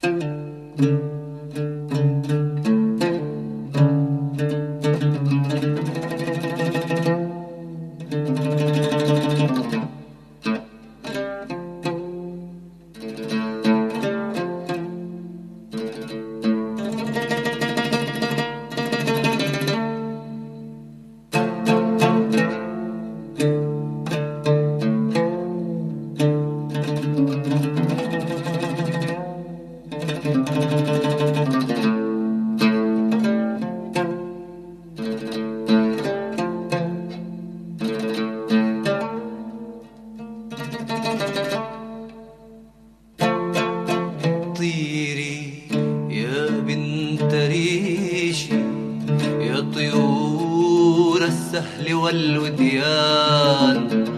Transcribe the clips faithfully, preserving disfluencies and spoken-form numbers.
طيري يا بنت ريشي، يا طيور السهل والوديان،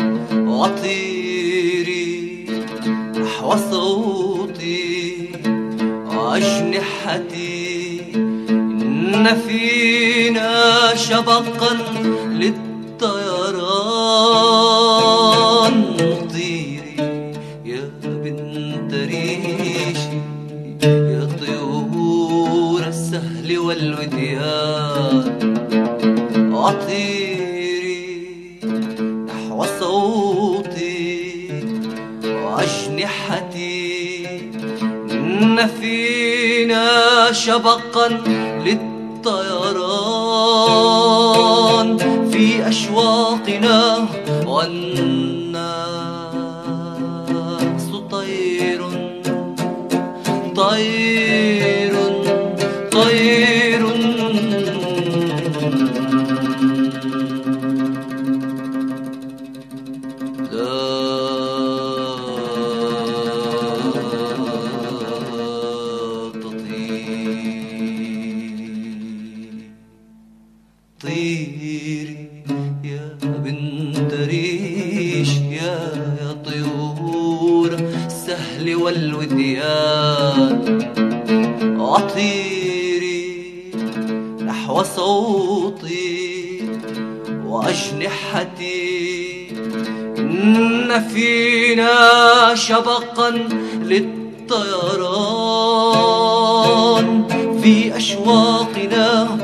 وطيري نحو صوتي وأجنحتي، إن فينا شبقا للطيران. طيري يا بنت ريشي، يا طيور السهل والوديان، وطيري نحو صوتي وأجنحتي، إن فينا شبقا للطيران. في أشواقنا والناس طير طير طير، لا تطير. طيري يا بنت ريش، يا يا طيور السهل والوديان، وطيري نحو صوتي وأجنحتي، إن فينا شبقا للطيران. في أشواقنا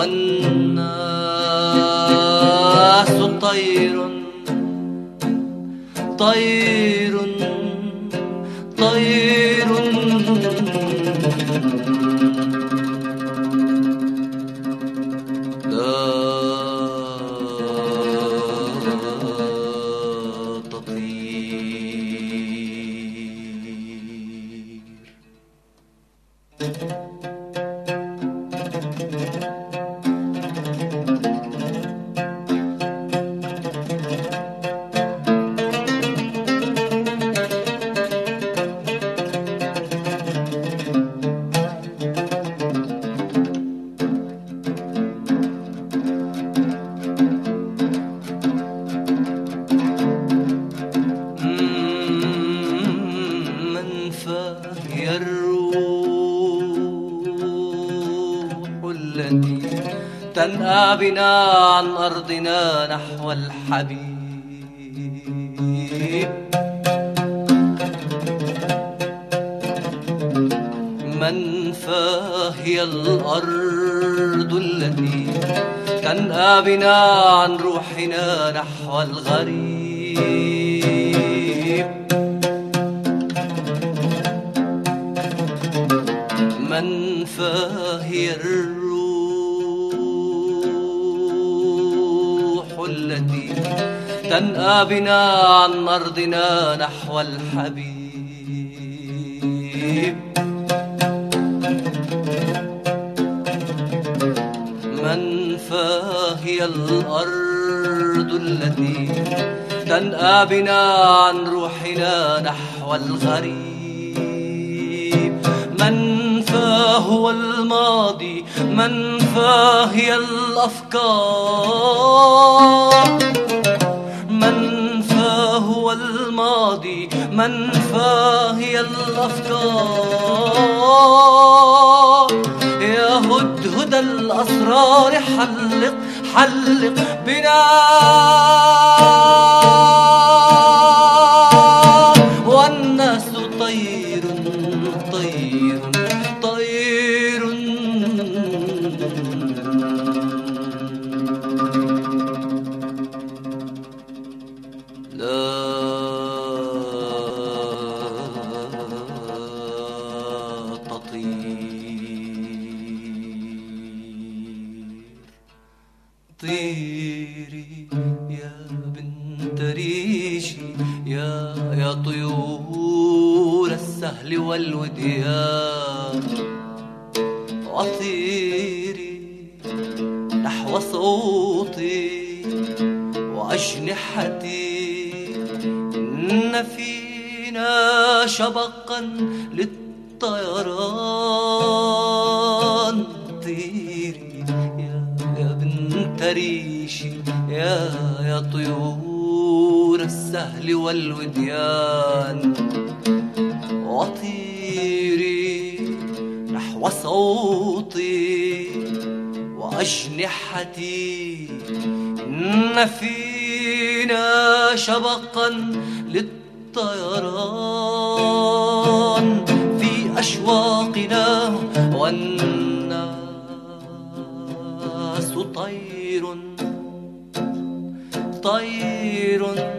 والناس طير طير طير، لا تطير. فهي الروح التي تنأى بنا عن أرضنا نحو الحبيب. من فهي الأرض التي تنأى بنا عن روحنا نحو الغريب. من فهي الروح التي تنأى بنا عن أرضنا نحو الحبيب. من فهي الأرض التي تنأى بنا عن روحنا نحو الغريب. من فهو الماضي، من فهي الأفكار. من فهو الماضي، من فهي الأفكار. يا هدهد الأسرار حلق حلق بنا، والناس طير طير طير طير لا طيري يا بنت ريشي يا يا طيور السهل والوديان وطيري نحو صوتي وأجنحتي إن فينا شبقا للطيران طيري يا بنت ريشي يا يا طيور السهل والوديان وطيري نحو صوتي وأجنحتي إن فينا شبقا للطيران في أشواقنا والناس طير طير